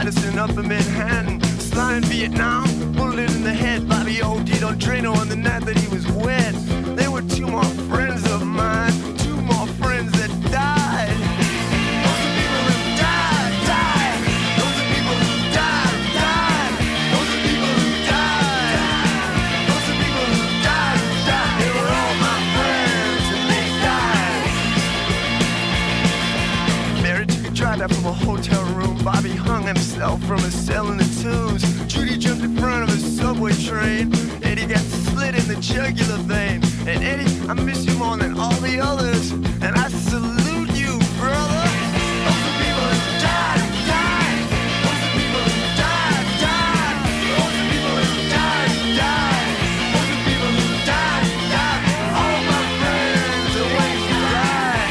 Titus up in Manhattan. Sly in Vietnam, bullet in the head. Bobby OD'd on Drano on the night that he was wed. They were two more friends of mine, two more friends that died. Those are people who died, died. Those are people who died, died. Those are people who died. Those are people who died, died. They were all my friends and they died. Mary took a drive out from a hotel room. Bobby hung himself from a cell in the Tubes. Judy jumped in front of a subway train. Eddie got slit in the jugular vein. And Eddie, I miss you more than all the others. And I salute you, brother. Those are people who died, died. Those are people who died, died. Those are people who died, died. Those are people who died, died. All my friends are waiting to die.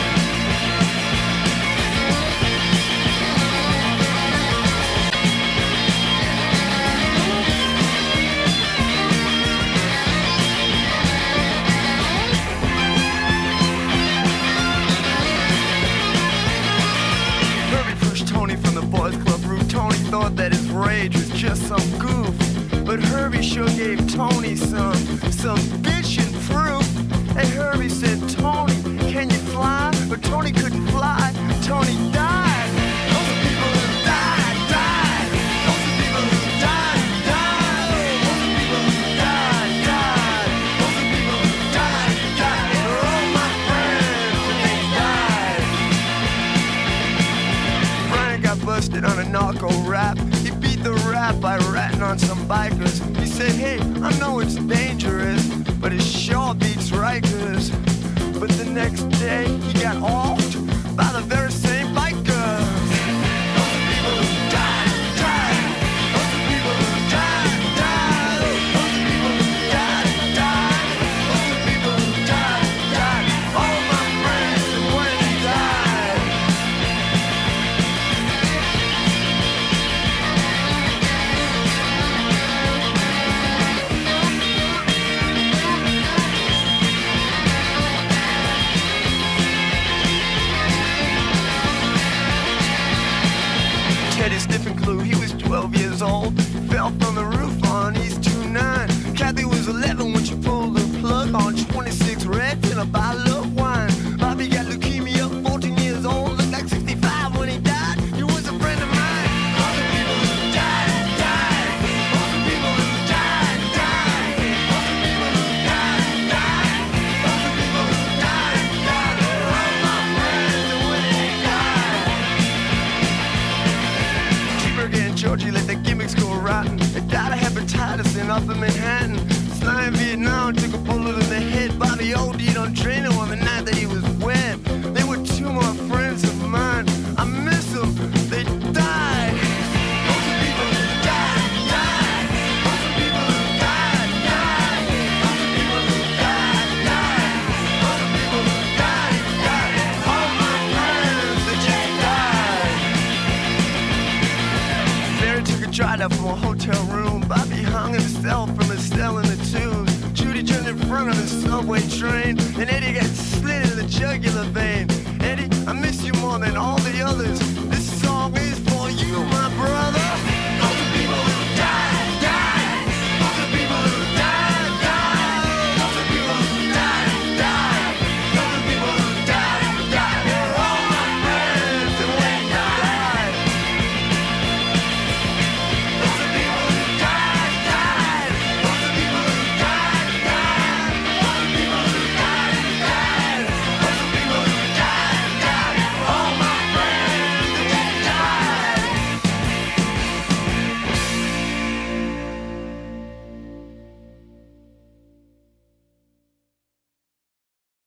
Tony from the Boys Club roof. Tony thought that his rage was just some goof, but Herbie sure gave Tony some bitchin' proof. Hey, Herbie said, Tony, can you fly? But Tony couldn't fly. Tony died. Those are people who died, died. Those are people who died, died. Those are people who died, died. Those are people who died, died. They're all my friends and they died. Brian got busted on a narco rap. He beat the rap by ratting on some bikers. He said, hey, I know it's dangerous, but it sure beats Rikers. But the next day, he got offed by the very same bikers. Those are people who died, died. Those are people who died, died. Those are people who died, died. Those are people who died, died. All my friends and when they died. Teddy Stiffenclew, he was 12 years old. Fell from the roof on East 29. Kathy was 11 when she pulled the plug on 26 Reds and a bottle of wine. Bobby got leukemia, 14 years old. Looked like 65 when he died. He was a friend of mine. All the people who died, died. All the people who died, died. All the people who died, died. All the people who died, died. They're all my friends and when they died. Cheeseburger and Georgie let the gimmicks go rotten. They died of hepatitis up in Manhattan. Sly in Vietnam took a bullet in the head. Bobby OD'd on Drano on the night that he was wed. They were two more friends of mine. I miss them. They died. Those are people who died, died. Those are people who died, died. Those are people who died, died. Those are people who died, died. All my friends that just died. Mary took a drive out from a hotel room. Bobby hung himself from a cell in the Tubes. Judy jumped in front of a subway train. And Eddie got slit in the jugular vein. Eddie, I miss you more than all the others. This song is for you, my brother.